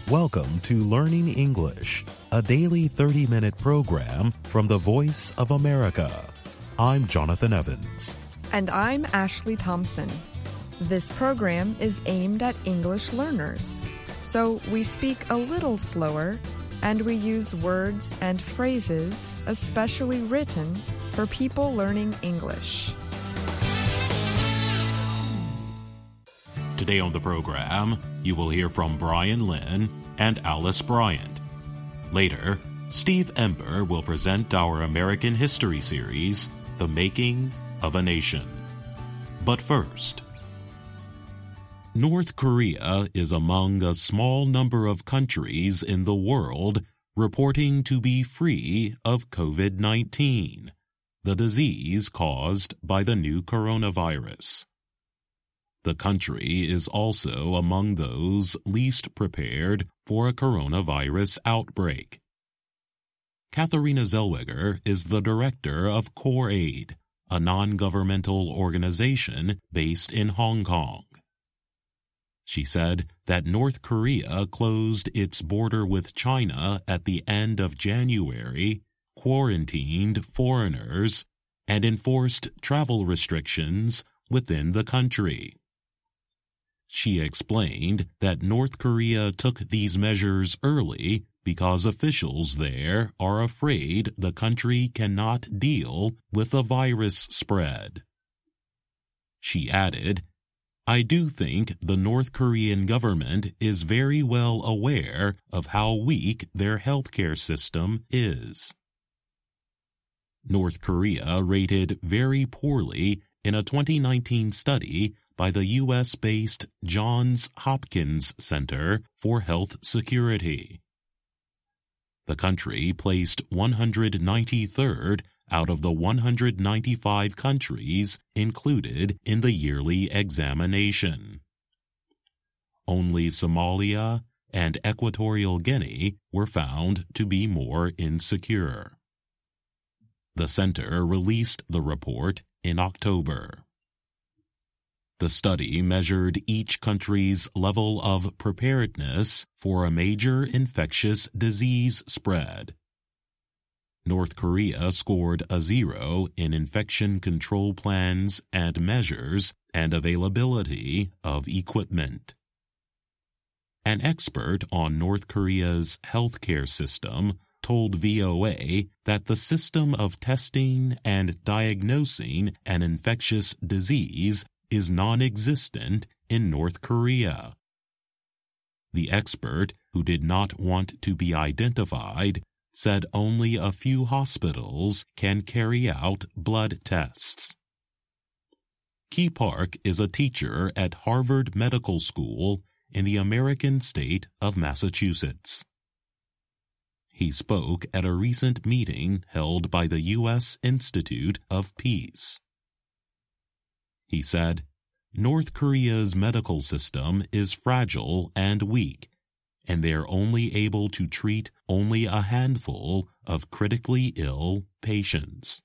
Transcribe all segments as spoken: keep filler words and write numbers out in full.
Welcome to Learning English, a daily thirty-minute program from the Voice of America. I'm Jonathan Evans. And I'm Ashley Thompson. This program is aimed at English learners, so we speak a little slower and we use words and phrases especially written for people learning English. Today on the program, you will hear from Brian Lynn and Alice Bryant. Later, Steve Ember will present our American history series, The Making of a Nation. But first, North Korea is among a small number of countries in the world reporting to be free of covid nineteen, the disease caused by the new coronavirus. The country is also among those least prepared for a coronavirus outbreak. Katharina Zellweger is the director of CoreAid, a non-governmental organization based in Hong Kong. She said that North Korea closed its border with China at the end of January, quarantined foreigners, and enforced travel restrictions within the country. She explained that North Korea took these measures early because officials there are afraid the country cannot deal with the virus spread. She added, "I do think the North Korean government is very well aware of how weak their healthcare system is." North Korea rated very poorly in a twenty nineteen study by the U S-based Johns Hopkins Center for Health Security. The country placed one hundred ninety-third out of the one hundred ninety-five countries included in the yearly examination. Only Somalia and Equatorial Guinea were found to be more insecure. The center released the report in October. The study measured each country's level of preparedness for a major infectious disease spread. North Korea scored a zero in infection control plans and measures and availability of equipment. An expert on North Korea's healthcare system told V O A that the system of testing and diagnosing an infectious disease is non-existent in North Korea. The expert, who did not want to be identified, said only a few hospitals can carry out blood tests. Key Park is a teacher at Harvard Medical School in the American state of Massachusetts. He spoke at a recent meeting held by the U S Institute of Peace. He said, "North Korea's medical system is fragile and weak, and they're only able to treat only a handful of critically ill patients."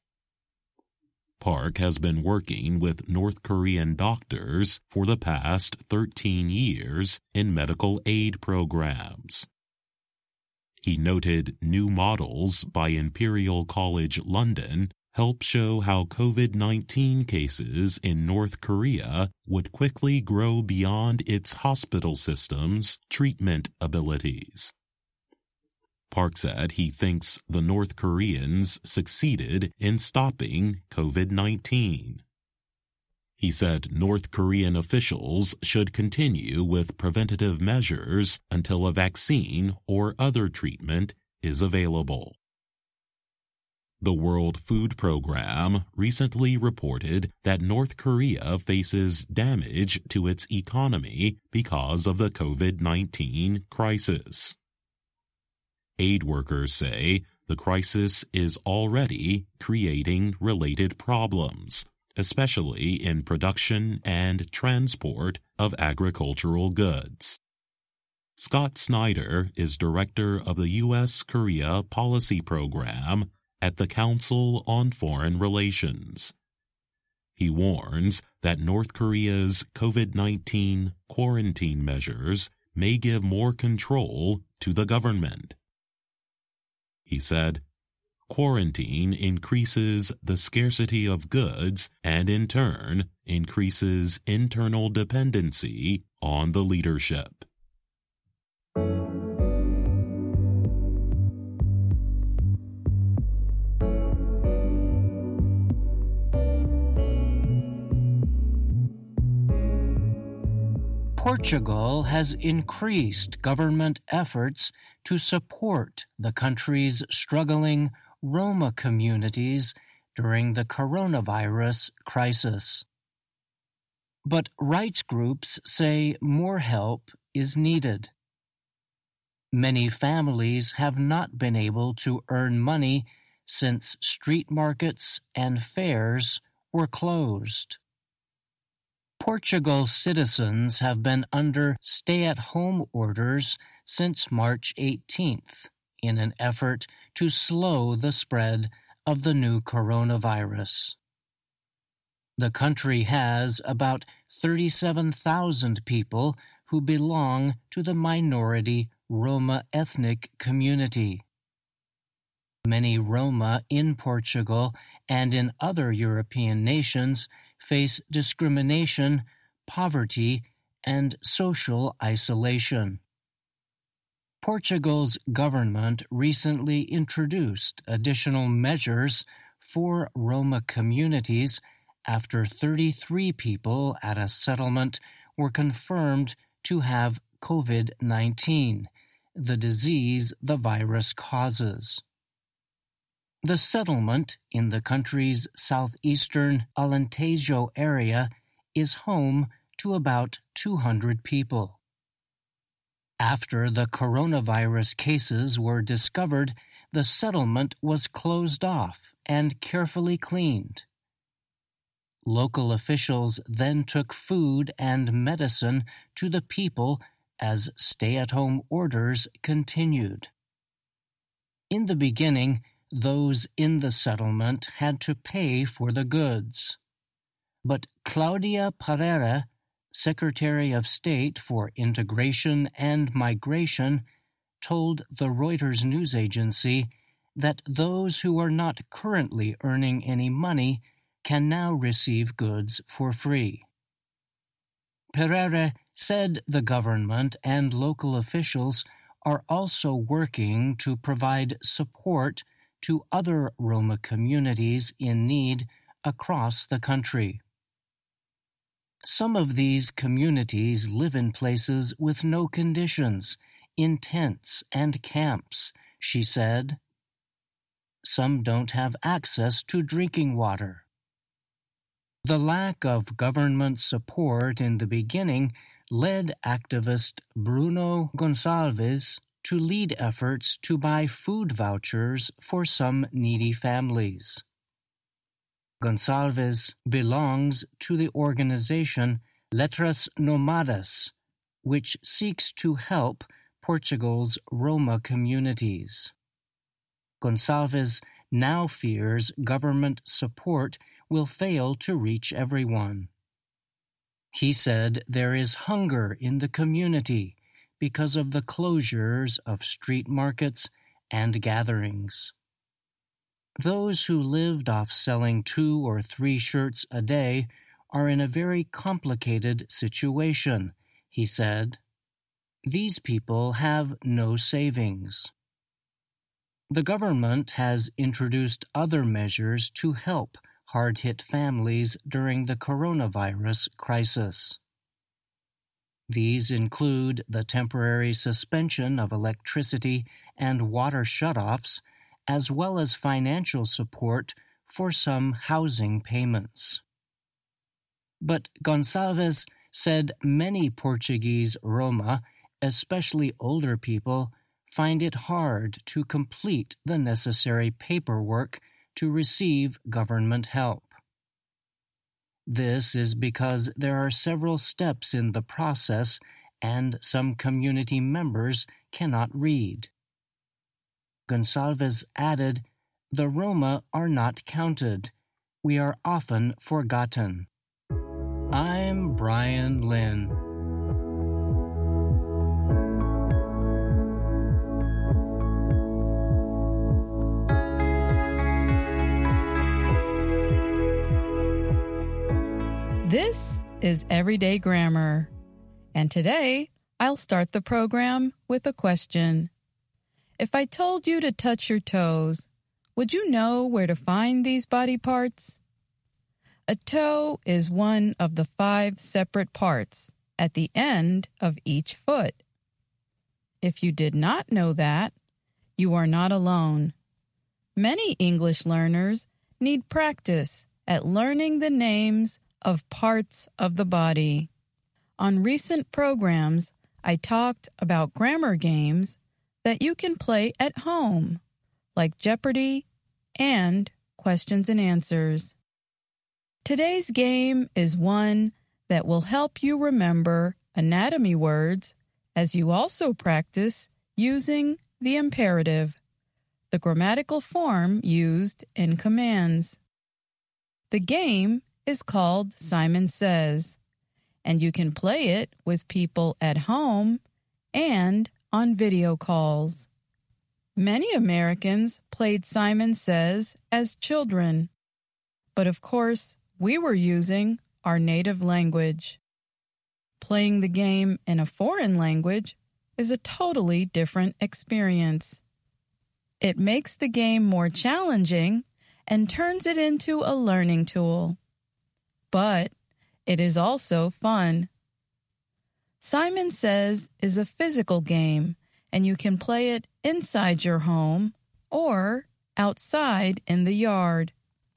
Park has been working with North Korean doctors for the past thirteen years in medical aid programs. He noted new models by Imperial College London help show how covid nineteen cases in North Korea would quickly grow beyond its hospital system's treatment abilities. Park said he thinks the North Koreans succeeded in stopping covid nineteen. He said North Korean officials should continue with preventative measures until a vaccine or other treatment is available. The World Food Program recently reported that North Korea faces damage to its economy because of the covid nineteen crisis. Aid workers say the crisis is already creating related problems, especially in production and transport of agricultural goods. Scott Snyder is director of the U S Korea Policy Program at the Council on Foreign Relations. He warns that North Korea's covid nineteen quarantine measures may give more control to the government. He said, quarantine increases the scarcity of goods and in turn increases internal dependency on the leadership. Portugal has increased government efforts to support the country's struggling Roma communities during the coronavirus crisis. But rights groups say more help is needed. Many families have not been able to earn money since street markets and fairs were closed. Portugal's citizens have been under stay-at-home orders since March eighteenth in an effort to slow the spread of the new coronavirus. The country has about thirty-seven thousand people who belong to the minority Roma ethnic community. Many Roma in Portugal and in other European nations face discrimination, poverty, and social isolation. Portugal's government recently introduced additional measures for Roma communities after thirty-three people at a settlement were confirmed to have COVID nineteen, the disease the virus causes. The settlement in the country's southeastern Alentejo area is home to about two hundred people. After the coronavirus cases were discovered, the settlement was closed off and carefully cleaned. Local officials then took food and medicine to the people as stay-at-home orders continued. In the beginning, those in the settlement had to pay for the goods. But Claudia Pereira, Secretary of State for Integration and Migration, told the Reuters news agency that those who are not currently earning any money can now receive goods for free. Pereira said the government and local officials are also working to provide support to other Roma communities in need across the country. Some of these communities live in places with no conditions, in tents and camps, she said. Some don't have access to drinking water. The lack of government support in the beginning led activist Bruno Gonçalves to lead efforts to buy food vouchers for some needy families. Gonçalves belongs to the organization Letras Nómadas, which seeks to help Portugal's Roma communities. Gonçalves now fears government support will fail to reach everyone. He said there is hunger in the community because of the closures of street markets and gatherings. Those who lived off selling two or three shirts a day are in a very complicated situation, he said. These people have no savings. The government has introduced other measures to help hard-hit families during the coronavirus crisis. These include the temporary suspension of electricity and water shutoffs, as well as financial support for some housing payments. But Gonçalves said many Portuguese Roma, especially older people, find it hard to complete the necessary paperwork to receive government help. This is because there are several steps in the process and some community members cannot read. Gonçalves added, "The Roma are not counted. We are often forgotten." I'm Brian Lynn. This is Everyday Grammar, and today I'll start the program with a question. If I told you to touch your toes, would you know where to find these body parts? A toe is one of the five separate parts at the end of each foot. If you did not know that, you are not alone. Many English learners need practice at learning the names of parts of the body. On recent programs, I talked about grammar games that you can play at home, like Jeopardy and Questions and Answers. Today's game is one that will help you remember anatomy words as you also practice using the imperative, the grammatical form used in commands. The game is called Simon Says, and you can play it with people at home and on video calls. Many Americans played Simon Says as children, but of course, we were using our native language. Playing the game in a foreign language is a totally different experience. It makes the game more challenging and turns it into a learning tool. But it is also fun. Simon Says is a physical game, and you can play it inside your home or outside in the yard.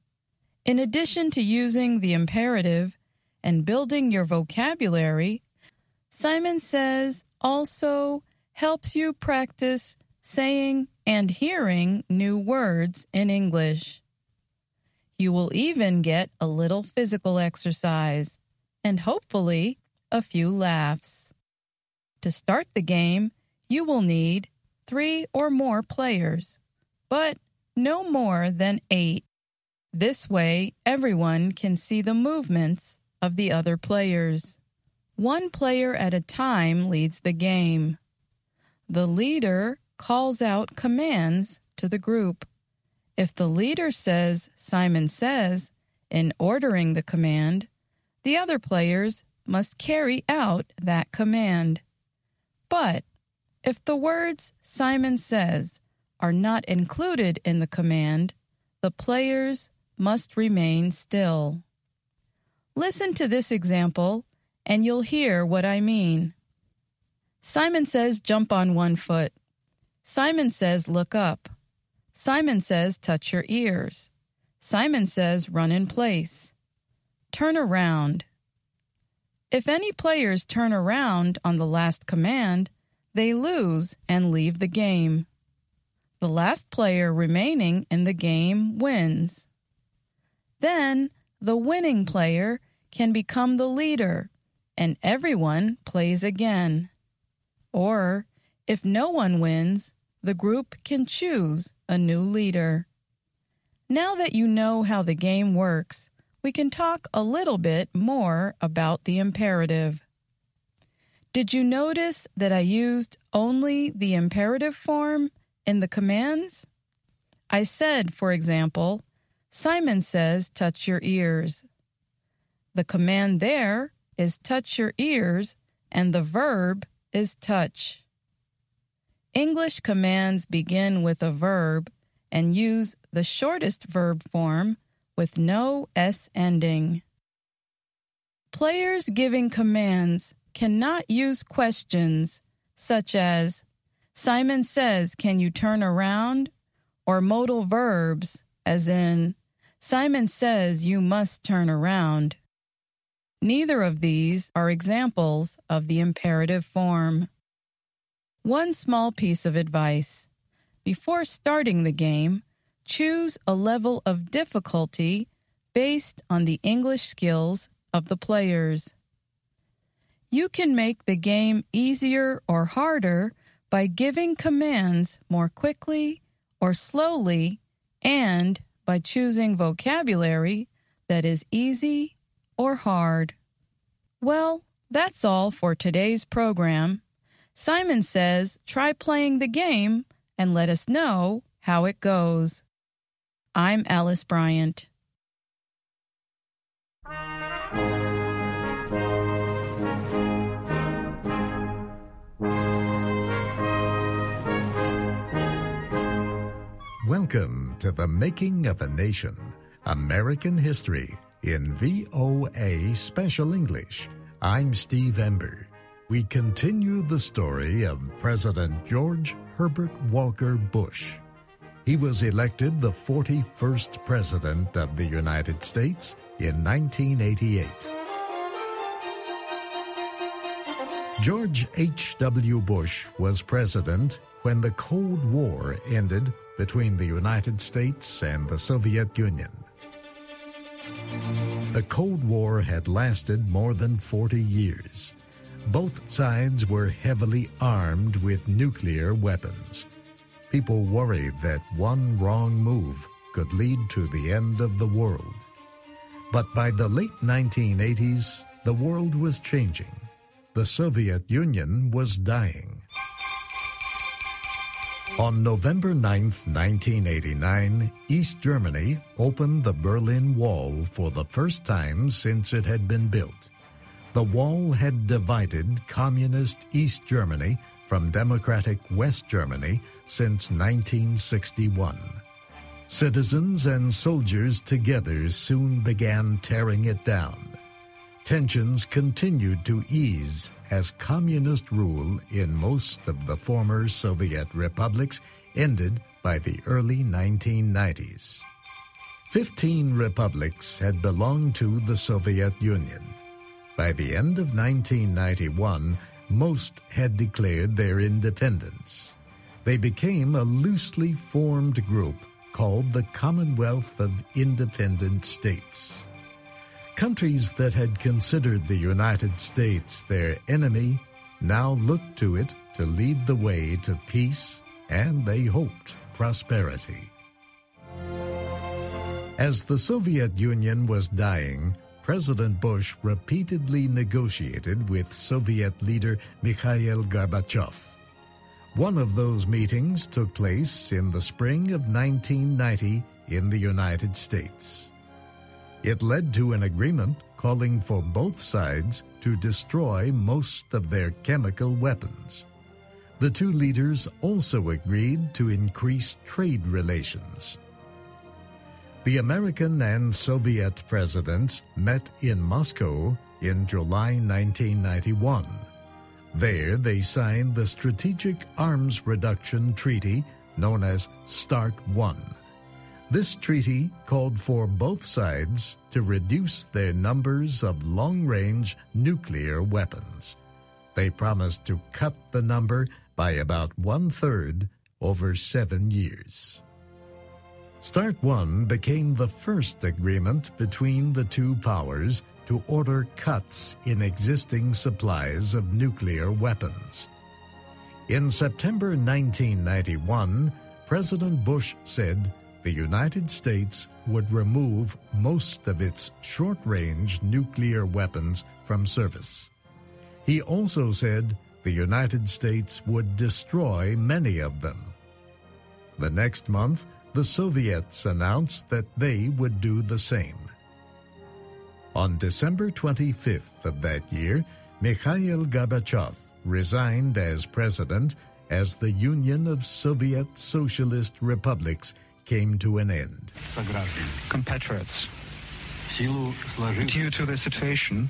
In addition to using the imperative and building your vocabulary, Simon Says also helps you practice saying and hearing new words in English. You will even get a little physical exercise and hopefully a few laughs. To start the game, you will need three or more players, but no more than eight. This way, everyone can see the movements of the other players. One player at a time leads the game. The leader calls out commands to the group. If the leader says Simon Says in ordering the command, the other players must carry out that command. But if the words Simon Says are not included in the command, the players must remain still. Listen to this example, and you'll hear what I mean. Simon says jump on one foot. Simon says look up. Simon says touch your ears. Simon says run in place. Turn around. If any players turn around on the last command, they lose and leave the game. The last player remaining in the game wins. Then, the winning player can become the leader, and everyone plays again. Or, if no one wins, the group can choose a new leader. Now that you know how the game works, we can talk a little bit more about the imperative. Did you notice that I used only the imperative form in the commands? I said, for example, Simon says touch your ears. The command there is touch your ears, and the verb is touch. English commands begin with a verb and use the shortest verb form with no S ending. Players giving commands cannot use questions such as, Simon says, can you turn around? Or modal verbs, as in, Simon says you must turn around. Neither of these are examples of the imperative form. One small piece of advice. Before starting the game, choose a level of difficulty based on the English skills of the players. You can make the game easier or harder by giving commands more quickly or slowly, and by choosing vocabulary that is easy or hard. Well, that's all for today's program. Simon Says try playing the game and let us know how it goes. I'm Alice Bryant. Welcome to The Making of a Nation, American History in V O A Special English. I'm Steve Ember. We continue the story of President George Herbert Walker Bush. He was elected the forty-first President of the United States in nineteen eighty-eight. George H W. Bush was president when the Cold War ended between the United States and the Soviet Union. The Cold War had lasted more than forty years. Both sides were heavily armed with nuclear weapons. People worried that one wrong move could lead to the end of the world. But by the late nineteen eighties, the world was changing. The Soviet Union was dying. On November ninth, nineteen eighty-nine, East Germany opened the Berlin Wall for the first time since it had been built. The wall had divided communist East Germany from democratic West Germany since nineteen sixty-one. Citizens and soldiers together soon began tearing it down. Tensions continued to ease as communist rule in most of the former Soviet republics ended by the early nineteen nineties. Fifteen republics had belonged to the Soviet Union. By the end of nineteen ninety-one, most had declared their independence. They became a loosely formed group called the Commonwealth of Independent States. Countries that had considered the United States their enemy now looked to it to lead the way to peace and, they hoped, prosperity. As the Soviet Union was dying, President Bush repeatedly negotiated with Soviet leader Mikhail Gorbachev. One of those meetings took place in the spring of nineteen ninety in the United States. It led to an agreement calling for both sides to destroy most of their chemical weapons. The two leaders also agreed to increase trade relations. The American and Soviet presidents met in Moscow in July nineteen ninety-one. There they signed the Strategic Arms Reduction Treaty known as START one. This treaty called for both sides to reduce their numbers of long-range nuclear weapons. They promised to cut the number by about one-third over seven years. START one became the first agreement between the two powers to order cuts in existing supplies of nuclear weapons. In September nineteen ninety-one, President Bush said the United States would remove most of its short-range nuclear weapons from service. He also said the United States would destroy many of them. The next month, the Soviets announced that they would do the same. On December twenty-fifth of that year, Mikhail Gorbachev resigned as president as the Union of Soviet Socialist Republics came to an end. Compatriots, due to the situation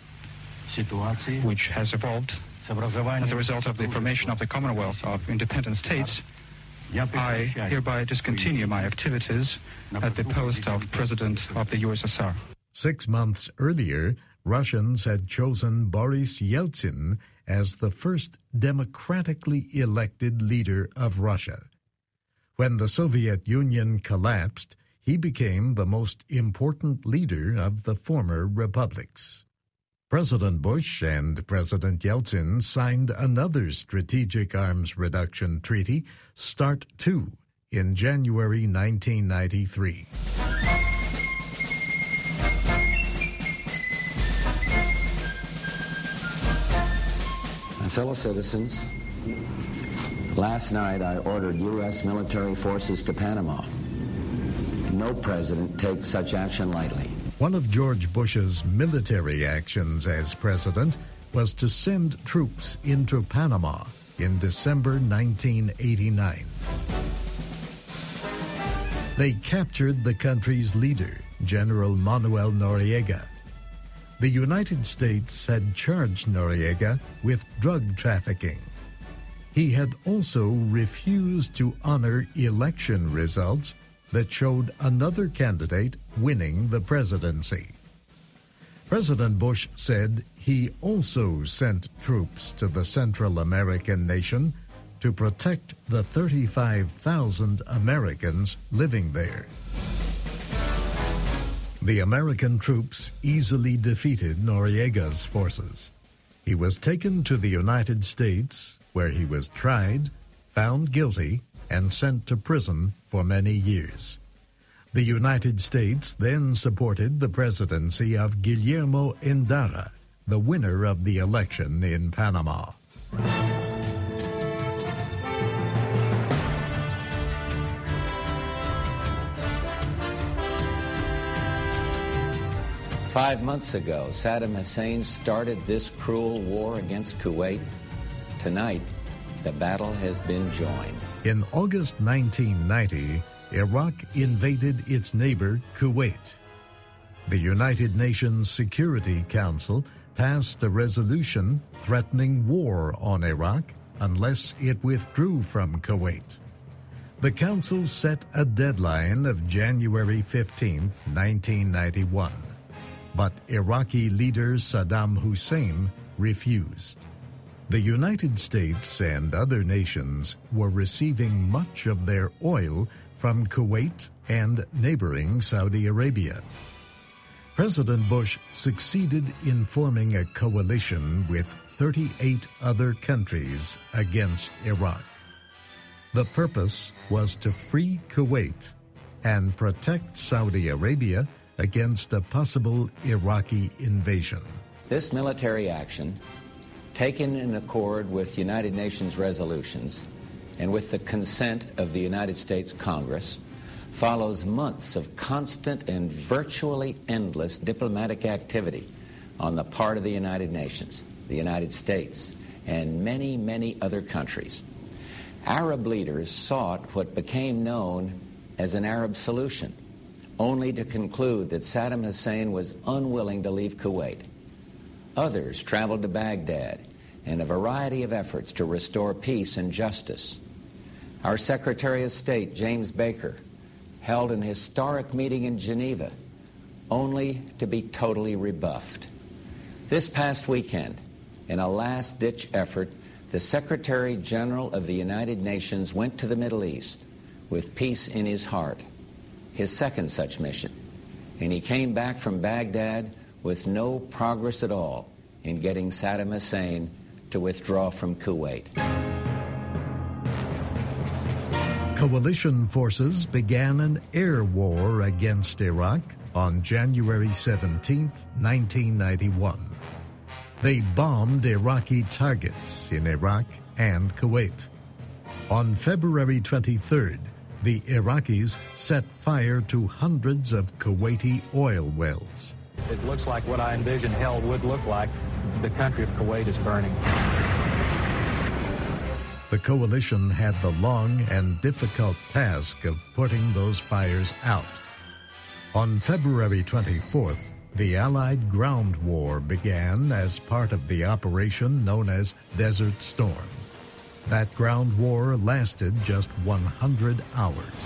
which has evolved as a result of the formation of the Commonwealth of Independent States, I hereby discontinue my activities at the post of President of the U S S R. Six months earlier, Russians had chosen Boris Yeltsin as the first democratically elected leader of Russia. When the Soviet Union collapsed, he became the most important leader of the former republics. President Bush and President Yeltsin signed another Strategic Arms Reduction Treaty, START two, in January nineteen ninety-three. My fellow citizens, last night I ordered U S military forces to Panama. No president takes such action lightly. One of George Bush's military actions as president was to send troops into Panama in December nineteen eighty-nine. They captured the country's leader, General Manuel Noriega. The United States had charged Noriega with drug trafficking. He had also refused to honor election results that showed another candidate winning the presidency. President Bush said he also sent troops to the Central American nation to protect the thirty-five thousand Americans living there. The American troops easily defeated Noriega's forces. He was taken to the United States, where he was tried, found guilty, and sent to prison for many years. The United States then supported the presidency of Guillermo Endara, the winner of the election in Panama. Five months ago, Saddam Hussein started this cruel war against Kuwait. Tonight, the battle has been joined. In August nineteen ninety, Iraq invaded its neighbor, Kuwait. The United Nations Security Council passed a resolution threatening war on Iraq unless it withdrew from Kuwait. The Council set a deadline of January fifteenth, nineteen ninety-one. But Iraqi leader Saddam Hussein refused. The United States and other nations were receiving much of their oil from Kuwait and neighboring Saudi Arabia. President Bush succeeded in forming a coalition with thirty-eight other countries against Iraq. The purpose was to free Kuwait and protect Saudi Arabia against a possible Iraqi invasion. This military action, taken in accord with United Nations resolutions and with the consent of the United States Congress, follows months of constant and virtually endless diplomatic activity on the part of the United Nations, the United States, and many, many other countries. Arab leaders sought what became known as an Arab solution, only to conclude that Saddam Hussein was unwilling to leave Kuwait. Others traveled to Baghdad in a variety of efforts to restore peace and justice. Our Secretary of State, James Baker, held an historic meeting in Geneva, only to be totally rebuffed. This past weekend, in a last-ditch effort, the Secretary General of the United Nations went to the Middle East with peace in his heart, his second such mission, and he came back from Baghdad with no progress at all in getting Saddam Hussein to withdraw from Kuwait. Coalition forces began an air war against Iraq on January seventeenth, nineteen ninety-one. They bombed Iraqi targets in Iraq and Kuwait. On February twenty-third, the Iraqis set fire to hundreds of Kuwaiti oil wells. It looks like what I envisioned hell would look like. The country of Kuwait is burning. The coalition had the long and difficult task of putting those fires out. On February twenty-fourth, the Allied ground war began as part of the operation known as Desert Storm. That ground war lasted just one hundred hours.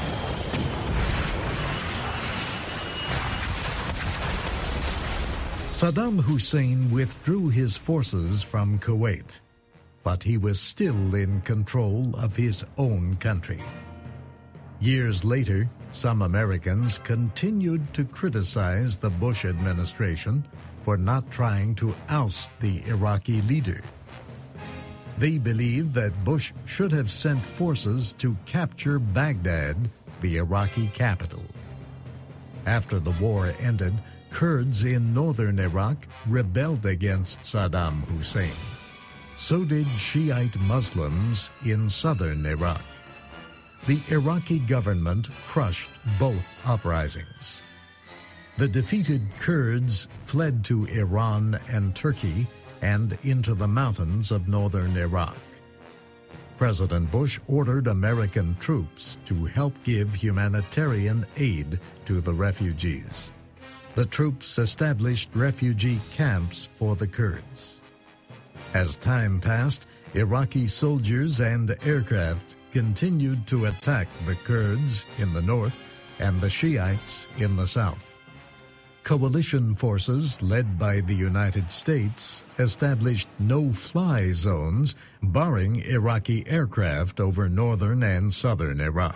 Saddam Hussein withdrew his forces from Kuwait, but he was still in control of his own country. Years later, some Americans continued to criticize the Bush administration for not trying to oust the Iraqi leader. They believe that Bush should have sent forces to capture Baghdad, the Iraqi capital. After the war ended, Kurds in northern Iraq rebelled against Saddam Hussein. So did Shiite Muslims in southern Iraq. The Iraqi government crushed both uprisings. The defeated Kurds fled to Iran and Turkey and into the mountains of northern Iraq. President Bush ordered American troops to help give humanitarian aid to the refugees. The troops established refugee camps for the Kurds. As time passed, Iraqi soldiers and aircraft continued to attack the Kurds in the north and the Shiites in the south. Coalition forces led by the United States established no-fly zones, barring Iraqi aircraft over northern and southern Iraq.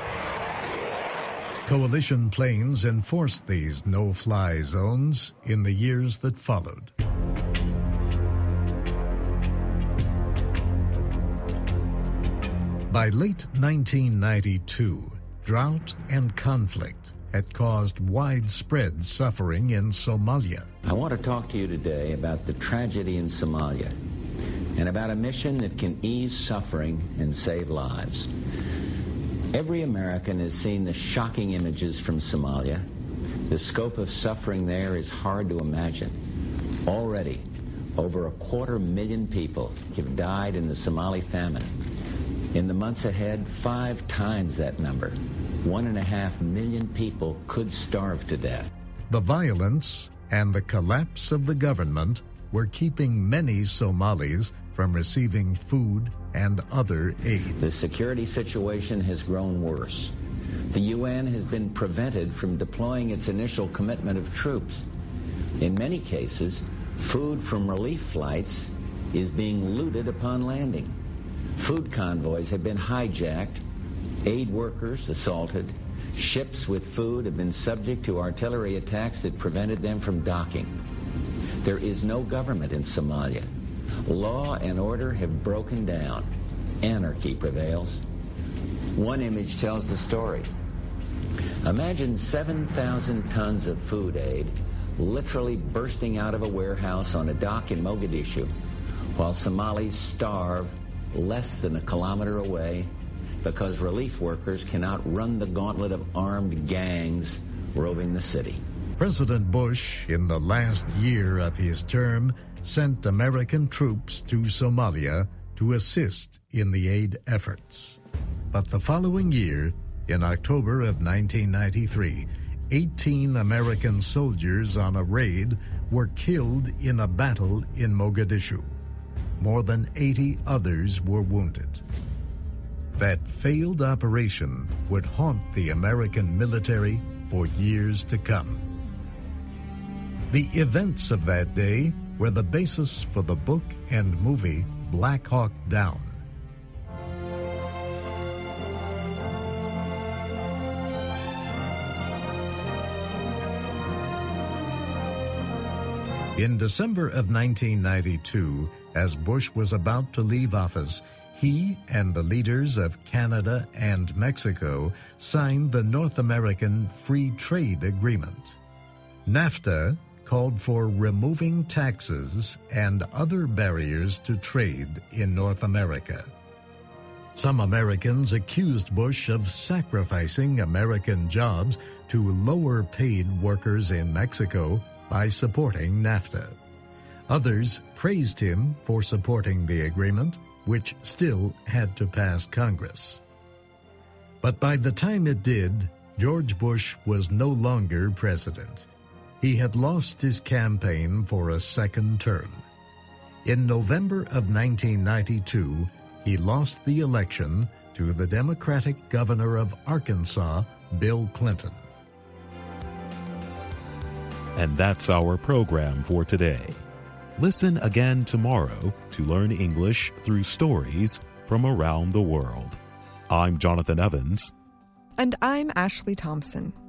Coalition planes enforced these no-fly zones in the years that followed. By late nineteen ninety-two, drought and conflict had caused widespread suffering in Somalia. I want to talk to you today about the tragedy in Somalia and about a mission that can ease suffering and save lives. Every American has seen the shocking images from Somalia. The scope of suffering there is hard to imagine. Already, over a quarter million people have died in the Somali famine. In the months ahead, five times that number. One and a half million people could starve to death. The violence and the collapse of the government were keeping many Somalis from receiving food and other aid. The security situation has grown worse. The U N has been prevented from deploying its initial commitment of troops. In many cases, food from relief flights is being looted upon landing. Food convoys have been hijacked, aid workers assaulted, ships with food have been subject to artillery attacks that prevented them from docking. There is no government in Somalia. Law and order have broken down. Anarchy prevails. One image tells the story. Imagine seven thousand tons of food aid literally bursting out of a warehouse on a dock in Mogadishu, while Somalis starve less than a kilometer away because relief workers cannot run the gauntlet of armed gangs roving the city. President Bush, in the last year of his term, sent American troops to Somalia to assist in the aid efforts. But the following year, in October of nineteen ninety-three, eighteen American soldiers on a raid were killed in a battle in Mogadishu. More than eighty others were wounded. That failed operation would haunt the American military for years to come. The events of that day were the basis for the book and movie Black Hawk Down. In December of nineteen ninety-two, as Bush was about to leave office, he and the leaders of Canada and Mexico signed the North American Free Trade Agreement. NAFTA called for removing taxes and other barriers to trade in North America. Some Americans accused Bush of sacrificing American jobs to lower-paid workers in Mexico by supporting NAFTA. Others praised him for supporting the agreement, which still had to pass Congress. But by the time it did, George Bush was no longer president. He had lost his campaign for a second term. In November of nineteen ninety-two, he lost the election to the Democratic governor of Arkansas, Bill Clinton. And that's our program for today. Listen again tomorrow to learn English through stories from around the world. I'm Jonathan Evans. And I'm Ashley Thompson.